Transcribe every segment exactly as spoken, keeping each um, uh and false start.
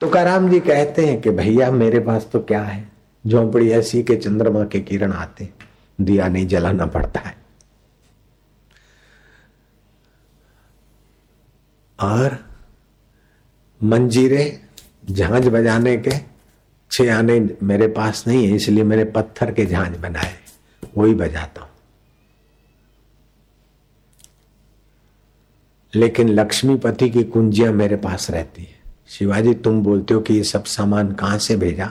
तुकाराम जी कहते हैं कि भैया मेरे पास तो क्या है, झोंपड़ी ऐसी के चंद्रमा के किरण आते, दिया नहीं जलाना पड़ता है। और मंजीरे झांझ बजाने के छह आने मेरे पास नहीं है, इसलिए मैंने पत्थर के झांझ बनाए, वही बजाता हूं। लेकिन लक्ष्मीपति की कुंजियां मेरे पास रहती है। शिवाजी तुम बोलते हो कि ये सब सामान कहां से भेजा,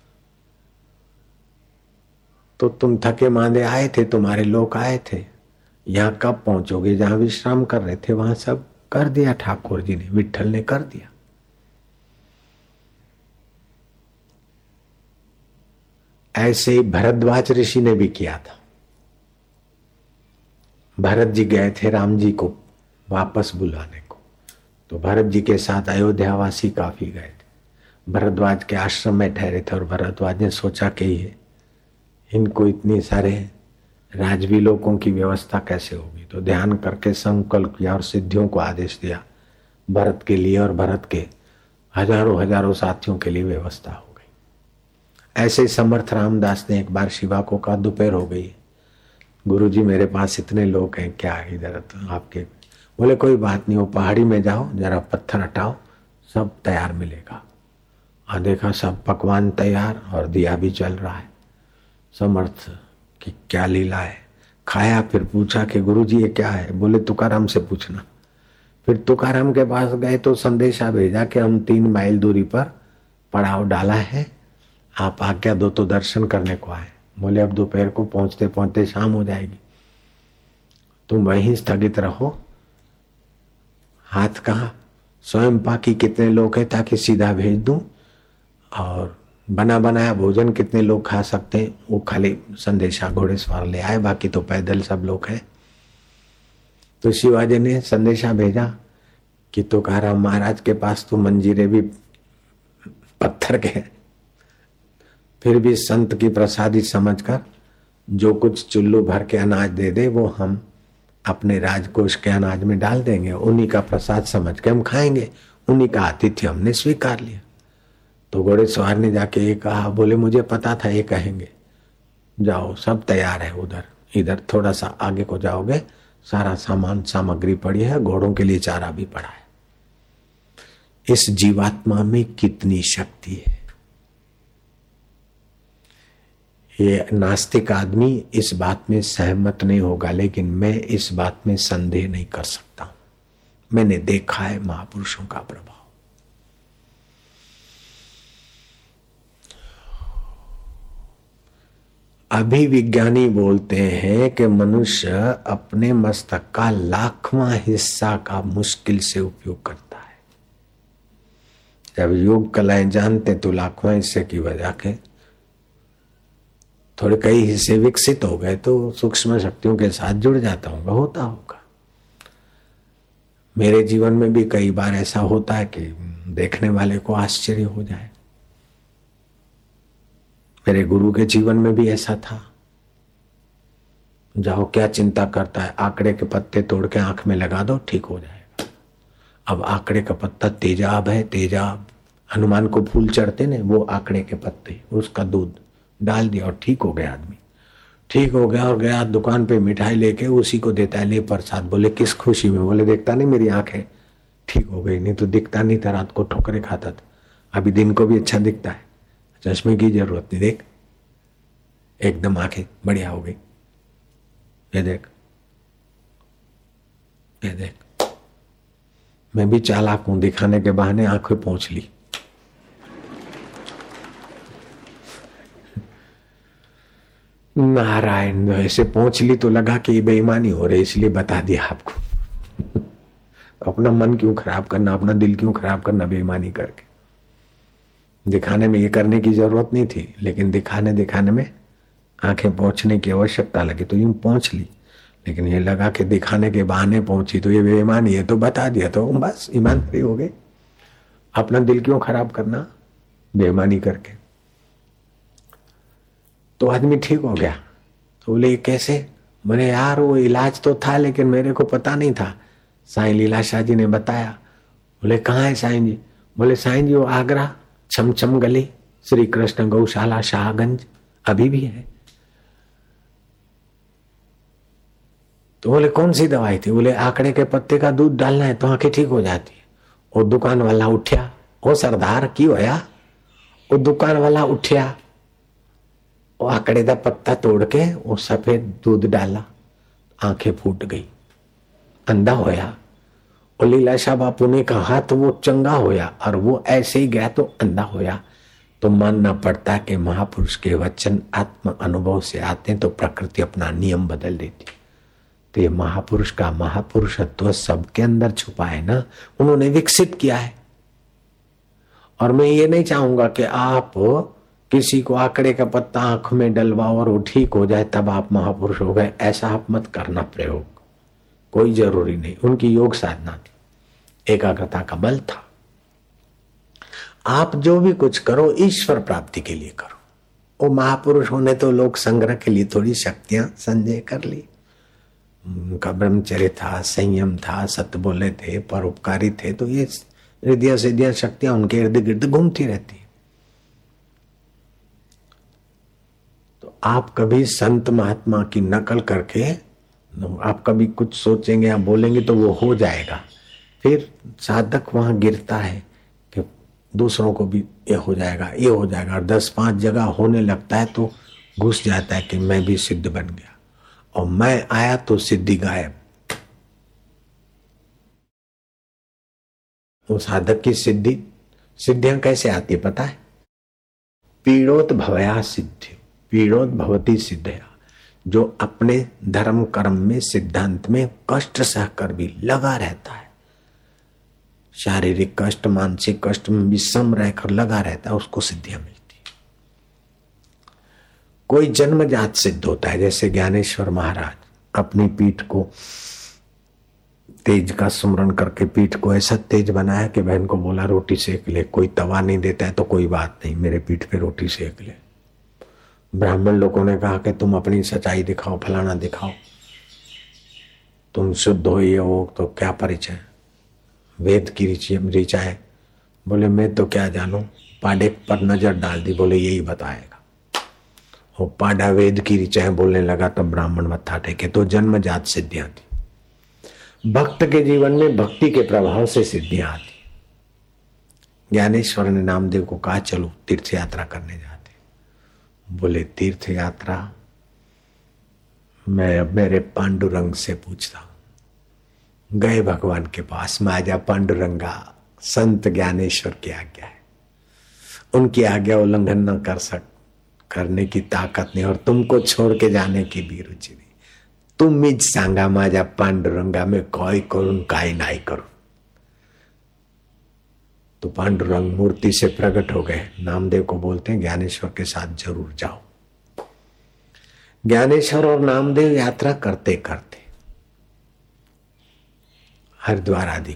तो तुम थके मांदे आए थे, तुम्हारे लोग आए थे, यहां कब पहुंचोगे? जहां विश्राम कर रहे थे वहां सब कर दिया ठाकुर जी ने, विठल ने कर दिया। ऐसे ही भरद्वाज ऋषि ने भी किया था। भरत जी गए थे राम जी को वापस बुलाने को, तो भरत जी के साथ अयोध्यावासी काफी गए थे। भरद्वाज के आश्रम में ठहरे थे और भरद्वाज ने सोचा कि ये इनको इतनी सारे राजवी लोगों की व्यवस्था कैसे होगी, तो ध्यान करके संकल्प किया और सिद्धियों को आदेश दिया भरत के लिए, और भरत के हजारों हजारों साथियों के लिए व्यवस्था हो गई। ऐसे ही समर्थ रामदास ने एक बार शिवा को कहा दोपहर हो गई, गुरुजी मेरे पास इतने लोग हैं, क्या इधर तो आपके? बोले कोई बात नहीं, वो पहाड़ी में जाओ, जरा पत्थर हटाओ, सब तैयार मिलेगा। और देखा सब पकवान तैयार और दिया भी जल रहा है। समर्थ की क्या लीला है। खाया, फिर पूछा कि गुरुजी ये क्या है? बोले तुकाराम से पूछना। फिर तुकाराम के पास गए तो संदेशा भेजा कि हम तीन माइल दूरी पर पड़ाव डाला है, आप आज्ञा दो तो दर्शन करने को आए। बोले अब दोपहर को पहुंचते पहुंचते शाम हो जाएगी, तुम वहीं स्थगित रहो। हाथ कहा स्वयं पाकी कितने लोग हैं ताकि सीधा भेज दूं, और बना बनाया भोजन कितने लोग खा सकते हैं वो खाली संदेशा घोड़े सवार ले आए, बाकी तो पैदल सब लोग हैं। तो शिवाजी ने संदेशा भेजा कि तुकाराम महाराज के पास तो मंजीरे भी पत्थर के, फिर भी संत की प्रसादी समझकर जो कुछ चुल्लू भर के अनाज दे दे वो हम अपने राजकोष के अनाज में डाल देंगे, उन्हीं का प्रसाद समझ के हम खाएंगे, उन्हीं का आतिथ्य हमने स्वीकार लिया। तो घोड़े सवार ने जाके ये कहा, बोले मुझे पता था ये कहेंगे, जाओ सब तैयार है, उधर इधर थोड़ा सा आगे को जाओगे, सारा सामान सामग्री पड़ी है, घोड़ों के लिए चारा भी पड़ा है। इस जीवात्मा में कितनी शक्ति है। ये नास्तिक आदमी इस बात में सहमत नहीं होगा, लेकिन मैं इस बात में संदेह नहीं कर सकता हूं। मैंने देखा है महापुरुषों का प्रभाव। अभी विज्ञानी बोलते हैं कि मनुष्य अपने मस्तक का लाखवां हिस्सा का मुश्किल से उपयोग करता है। जब योग कलाएं जानते तो लाखवां हिस्से की वजह के थोड़े कई हिस्से विकसित हो गए तो सूक्ष्म शक्तियों के साथ जुड़ जाता होगा, होता होगा। मेरे जीवन में भी कई बार ऐसा होता है कि देखने वाले को आश्चर्य हो जाए। मेरे गुरु के जीवन में भी ऐसा था। जाओ क्या चिंता करता है, आंकड़े के पत्ते तोड़ के आंख में लगा दो, ठीक हो जाएगा। अब आंकड़े का पत्ता तेजाब है, तेजाब हनुमान को फूल चढ़ते ने, वो आंकड़े के पत्ते, उसका दूध डाल दिया और ठीक हो गया आदमी। ठीक हो गया और गया दुकान पे मिठाई लेके उसी को देता है, ले प्रसाद। बोले किस खुशी में? बोले देखता नहीं मेरी आंखें ठीक हो गई, नहीं तो दिखता नहीं था, रात को ठोकरे खाता था, अभी दिन को भी अच्छा दिखता है, चश्मे की जरूरत नहीं, देख एकदम आंखें बढ़िया हो गई, ये देख ये देख। मैं भी चालाक हूं, दिखाने के बहाने आंखें पहुंच ली। नारायण, ऐसे पहुंच ली तो लगा कि ये बेईमानी हो रही, इसलिए बता दिया आपको। अपना मन क्यों खराब करना, अपना दिल क्यों खराब करना बेईमानी करके। दिखाने में ये करने की जरूरत नहीं थी, लेकिन दिखाने दिखाने में आंखें पहुंचने की आवश्यकता लगी तो यूं पहुंच ली। लेकिन ये लगा कि दिखाने के बहाने पहुंची तो ये बेईमानी है, तो बता दिया तो बस ईमानदारी हो गई। अपना दिल क्यों खराब करना बेईमानी करके। तो आदमी ठीक हो गया। तो बोले कैसे? बोले यार वो इलाज तो था लेकिन मेरे को पता नहीं था, साईं लीलाशाह जी ने बताया। बोले कहाँ है साईं जी? बोले साईं जी वो आगरा छमछम गली, श्री कृष्ण गौशाला, शाहगंज अभी भी है। तो बोले कौन सी दवाई थी? बोले आकड़े के पत्ते का दूध डालना है तो आंखें ठीक हो जाती है। वो दुकान वाला उठ्या, ओ सरदार की होया? वो दुकान वाला उठ्या, वो आकड़े का पत्ता तोड़ के वो सफेद दूध डाला, आंखें फूट गई, अंधा होया। और लीलाशाह बापू ने कहा तो वो चंगा होया, और वो ऐसे ही गया तो अंधा होया। तो मानना पड़ता कि महापुरुष के वचन आत्म अनुभव से आते हैं तो प्रकृति अपना नियम बदल देती। तो ये महापुरुष का महापुरुषत्व सबके अंदर छुपा है ना, उन्होंने विकसित किया है। और मैं ये नहीं चाहूंगा कि आप किसी को आंकड़े का पत्ता आंख में डलवाओ और वो ठीक हो जाए तब आप महापुरुष हो गए, ऐसा आप मत करना प्रयोग, कोई जरूरी नहीं। उनकी योग साधना थी, एकाग्रता का बल था। आप जो भी कुछ करो ईश्वर प्राप्ति के लिए करो। वो महापुरुष होने तो लोक संग्रह के लिए थोड़ी शक्तियां संजय कर ली। उनका ब्रह्मचर्य था, संयम था, सत्य बोले थे, परोपकारी थे, तो ये रिद्धियां सिद्धियां शक्तियां उनके इर्द गिर्द घूमती रहती। तो आप कभी संत महात्मा की नकल करके आप कभी कुछ सोचेंगे या बोलेंगे तो वो हो जाएगा। फिर साधक वहां गिरता है कि दूसरों को भी ये हो जाएगा, ये हो जाएगा, और दस पांच जगह होने लगता है तो घुस जाता है कि मैं भी सिद्ध बन गया, और मैं आया तो सिद्धि गायब। वो साधक की सिद्धि सिद्धियां कैसे आती है पता है? पीड़ोत भवया सिद्धि, पीड़ोत भवती सिद्धया। जो अपने धर्म कर्म में सिद्धांत में कष्ट सहकर भी लगा रहता है, शारीरिक कष्ट मानसिक कष्ट में भी सम रहकर लगा रहता है, उसको सिद्धियां मिलती है। कोई जन्मजात सिद्ध होता है, जैसे ज्ञानेश्वर महाराज अपनी पीठ को तेज का सुमरण करके पीठ को ऐसा तेज बनाया कि बहन को बोला रोटी सेक ले। कोई तवा नहीं देता है तो कोई बात नहीं, मेरे पीठ पे रोटी सेक ले। ब्राह्मण लोगों ने कहा कि तुम अपनी सच्चाई दिखाओ, फलाना दिखाओ, तुम शुद्ध हो ये हो, तो क्या परिचय? वेद की ऋचा है। बोले मैं तो क्या जानू, पाडे पर नजर डाल दी, बोले यही बताएगा। वो पाडा वेद की ऋचा है बोलने लगा, तब ब्राह्मण मत्था टेके। तो जन्मजात सिद्धियां थी। भक्त के जीवन में भक्ति के प्रभाव से सिद्धियां आती। ज्ञानेश्वर ने नामदेव को कहा चलो तीर्थ यात्रा करने जाते। बोले तीर्थ यात्रा मैं अब मेरे पांडुरंग से पूछता हूं। गए भगवान के पास, माजा पांडुरंगा संत ज्ञानेश्वर की आज्ञा है, उनकी आज्ञा उल्लंघन न कर सक करने की ताकत नहीं, और तुमको छोड़ के जाने की भी रुचि नहीं। तुम मीज सांगा माजा पांडुरंगा, मैं कोई करूं काई नाई करूं। तो पांडुरंग मूर्ति से प्रकट हो गए। नामदेव को बोलते हैं ज्ञानेश्वर के साथ जरूर जाओ। ज्ञानेश्वर और नामदेव यात्रा करते करते हरिद्वार आदि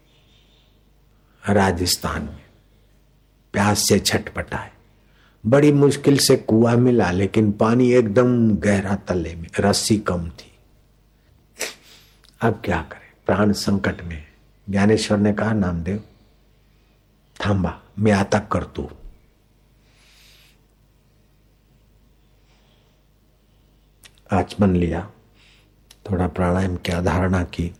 के राजस्थान में प्यास से छटपटाए, बड़ी मुश्किल से कुआं मिला, लेकिन पानी एकदम गहरा, तले में रस्सी कम थी। अब क्या करें, प्राण संकट में। ज्ञानेश्वर ने कहा नामदेव थांबा, मैं आता कर तू। आचमन लिया, थोड़ा प्राणायाम किया, धारणा की,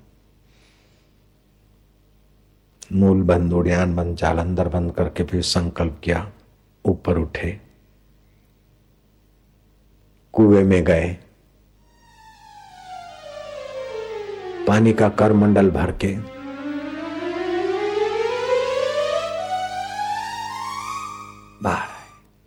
मूल बंद, उड़ियान बंद, जालंधर बंद करके फिर संकल्प किया, ऊपर उठे, कुएं में गए, पानी का करमंडल भर के बाहर आए।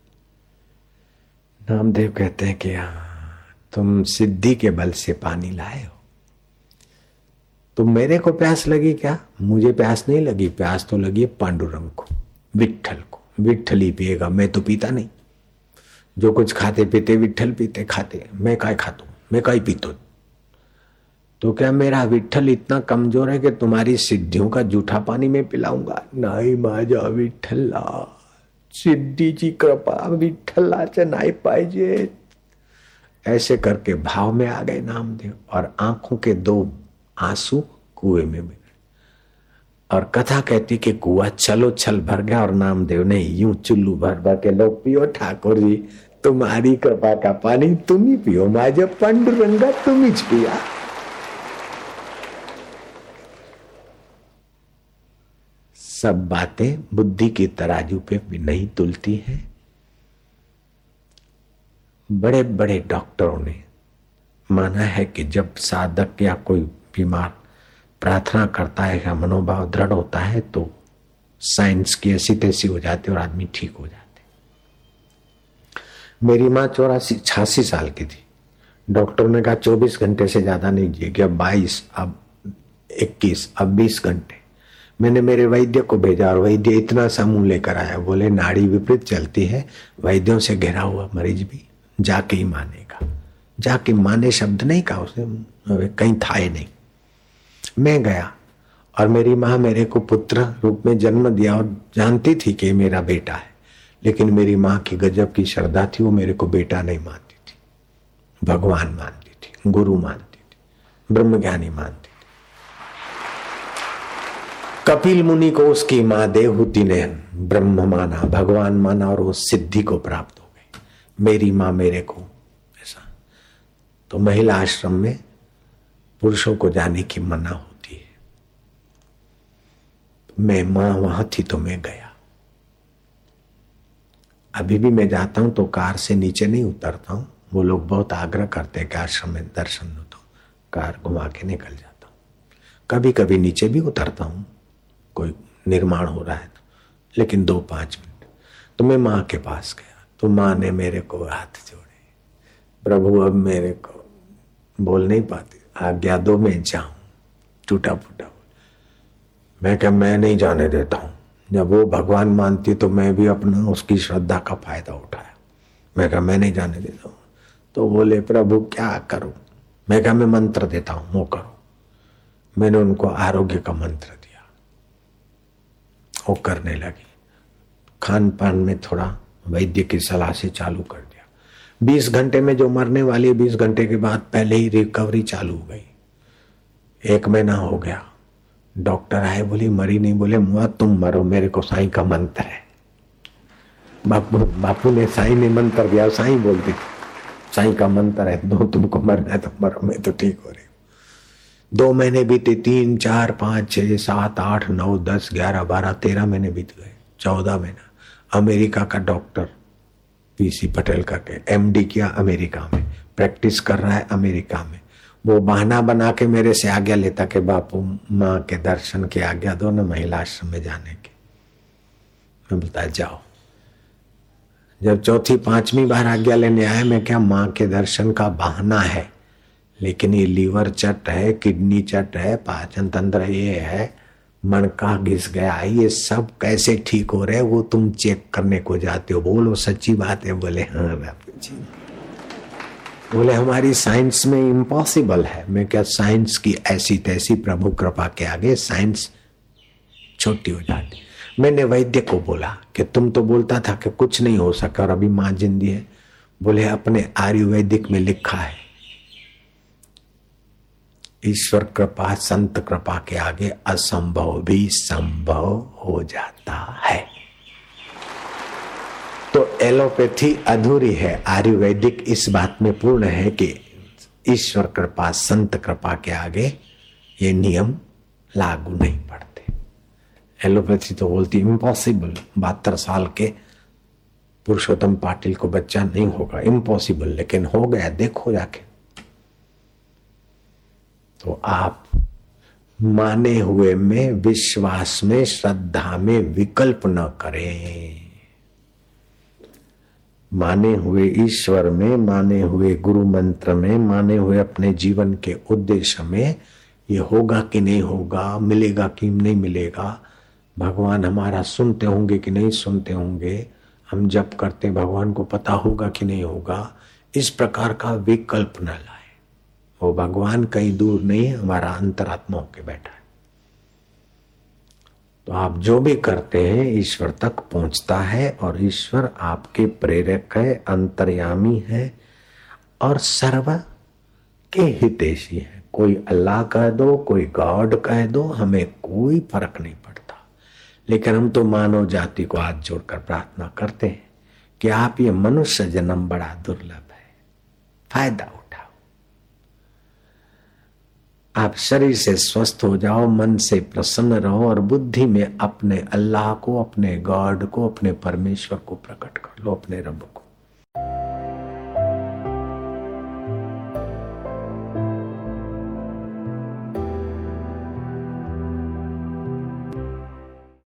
नामदेव कहते हैं कि हाँ तुम सिद्धि के बल से पानी लाए हो, तुम मेरे को प्यास लगी क्या? मुझे प्यास नहीं लगी, प्यास तो लगी पांडुरंग को, विट्ठल को। विट्ठल ही पिएगा, मैं तो पीता नहीं। जो कुछ खाते पीते विट्ठल पीते खाते, मैं काय खातू, मैं काय पीतो। तो क्या मेरा विट्ठल इतना कमजोर है कि तुम्हारी सिद्धियों का जूठा पानी में पिलाऊंगा? नहीं माजा विट्ठला, सिद्धीची कृपा विठ्ठलाच्या नाही पाहिजे। ऐसे करके भाव में आ गए नामदेव, और आंखों के दो आंसू कुएं में मिले। और कथा कहती कि कुआ चलो छल भर गया और नामदेव ने यूं चुल्लू भर भर के लो पियो ठाकुर जी, तुम्हारी कृपा का पानी तुम ही पियो, माजे पांडुरंगा तुम ही पिया। सब बातें बुद्धि की तराजू पे भी नहीं तुलती हैं। बड़े बड़े डॉक्टरों ने माना है कि जब साधक या कोई बीमार प्रार्थना करता है या मनोभाव दृढ़ होता है तो साइंस की ऐसी तैसी हो जाती है और आदमी ठीक हो जाते। मेरी माँ चौरासी छियासी साल की थी। डॉक्टर ने कहा चौबीस घंटे से ज्यादा नहीं जिएगी, अब बाईस, अब इक्कीस, अब बीस घंटे। मैंने मेरे वैद्य को भेजा और वैद्य इतना सा मुंह लेकर आया, बोले नाड़ी विपरीत चलती है, वैद्यों से घिरा हुआ मरीज भी जाके ही मानेगा। जाके माने शब्द नहीं कहा उसने, कहीं था ही नहीं। मैं गया और मेरी माँ मेरे को पुत्र रूप में जन्म दिया और जानती थी कि मेरा बेटा है, लेकिन मेरी माँ की गजब की श्रद्धा थी, वो मेरे को बेटा नहीं मानती थी, भगवान मानती थी, गुरु मानती थी, ब्रह्मज्ञानी मानती थी। कपिल मुनि को उसकी माँ देवहूति ने ब्रह्म माना, भगवान माना और वो सिद्धि को प्राप्त हो गई। मेरी माँ मेरे को ऐसा। तो महिला आश्रम में पुरुषों को जाने की मना होती है। मैं मां वहां थी तो मैं गया। अभी भी मैं जाता हूं तो कार से नीचे नहीं उतरता हूं। वो लोग बहुत आग्रह करते हैं कि आश्रम में दर्शन हो, तो कार घुमा के निकल जाता हूं। कभी कभी नीचे भी उतरता हूं, कोई निर्माण हो रहा है तो, लेकिन दो पांच मिनट। तो मैं मां के पास गया तो मां ने मेरे को हाथ जोड़े, प्रभु अब मेरे को बोल नहीं पाती, आज्ञा दो मैं जाऊं। टूटा फूटा मैं क्या मैं नहीं जाने देता हूं। जब वो भगवान मानती तो मैं भी अपना उसकी श्रद्धा का फायदा उठाया। मैं क्या मैं नहीं जाने देता हूं। तो बोले प्रभु क्या करूं। मैं क्या मैं मंत्र देता हूं, वो करो। मैंने उनको आरोग्य का मंत्र दिया, वो करने लगी। खान पान में थोड़ा वैद्य की सलाह से चालू कर दिया। बीस घंटे में जो मरने वाली, बीस घंटे के बाद पहले ही रिकवरी चालू हो गई। एक महीना हो गया। डॉक्टर आए, बोली मरी नहीं। बोले मुआ तुम मरो, मेरे को साईं का मंत्र है। बापू बापू ने साईं ने मंत्र दिया, साईं बोलती थी साईं का मंत्र है, दो तुमको मरना है तो मरो, मैं तो ठीक हो रही हूँ। दो महीने बीते, तीन चार पाँच छः सात आठ नौ दस ग्यारह बारह तेरह महीने बीत गए। चौदह महीना। अमेरिका का डॉक्टर पीसी पटेल का के एमडी किया, अमेरिका में प्रैक्टिस कर रहा है, अमेरिका में। वो बहाना बना के मेरे से आज्ञा लेता कि बापू माँ के दर्शन की आज्ञा दो ना महिला आश्रम में जाने की। मैं बोलता जाओ। जब चौथी पांचवी बार आज्ञा लेने आया, मैं क्या माँ के दर्शन का बहाना है, लेकिन ये लीवर चट है, किडनी चट है, पाचन तंत्र ये है, मणका घिस गया, ये सब कैसे ठीक हो रहे, वो तुम चेक करने को जाते हो। बोलो सच्ची बात है। बोले हाँ बापू जी। बोले हमारी साइंस में इम्पॉसिबल है। मैं क्या साइंस की ऐसी तैसी, प्रभु कृपा के आगे साइंस छोटी हो जाती। मैंने वैद्य को बोला कि तुम तो बोलता था कि कुछ नहीं हो सका और अभी माँ जिंदी है। बोले अपने आयुर्वेदिक में लिखा है ईश्वर कृपा संत कृपा के आगे असंभव भी संभव हो जाता है। तो एलोपैथी अधूरी है, आयुर्वेदिक इस बात में पूर्ण है कि ईश्वर कृपा संत कृपा के आगे ये नियम लागू नहीं पड़ते। एलोपैथी तो बोलती इम्पॉसिबल, बहत्तर साल के पुरुषोत्तम पाटिल को बच्चा नहीं होगा, इम्पॉसिबल, लेकिन हो गया, देखो जाके। तो आप माने हुए में, विश्वास में, श्रद्धा में विकल्प न करें। माने हुए ईश्वर में, माने हुए गुरु मंत्र में, माने हुए अपने जीवन के उद्देश्य में, ये होगा कि नहीं होगा, मिलेगा कि नहीं मिलेगा, भगवान हमारा सुनते होंगे कि नहीं सुनते होंगे, हम जप करते भगवान को पता होगा कि नहीं होगा, इस प्रकार का विकल्प न लाए। वो भगवान कहीं दूर नहीं है, हमारा अंतरात्मा होके बैठा है। तो आप जो भी करते हैं ईश्वर तक पहुंचता है, और ईश्वर आपके प्रेरक है, अंतर्यामी है और सर्व के हितैषी है। कोई अल्लाह कह दो, कोई गॉड कह दो, हमें कोई फर्क नहीं पड़ता। लेकिन हम तो मानव जाति को हाथ जोड़कर प्रार्थना करते हैं कि आप ये मनुष्य जन्म बड़ा दुर्लभ है, फायदा उठाओ। आप शरीर से स्वस्थ हो जाओ, मन से प्रसन्न रहो और बुद्धि में अपने अल्लाह को, अपने गॉड को, अपने परमेश्वर को प्रकट कर लो, अपने रब को।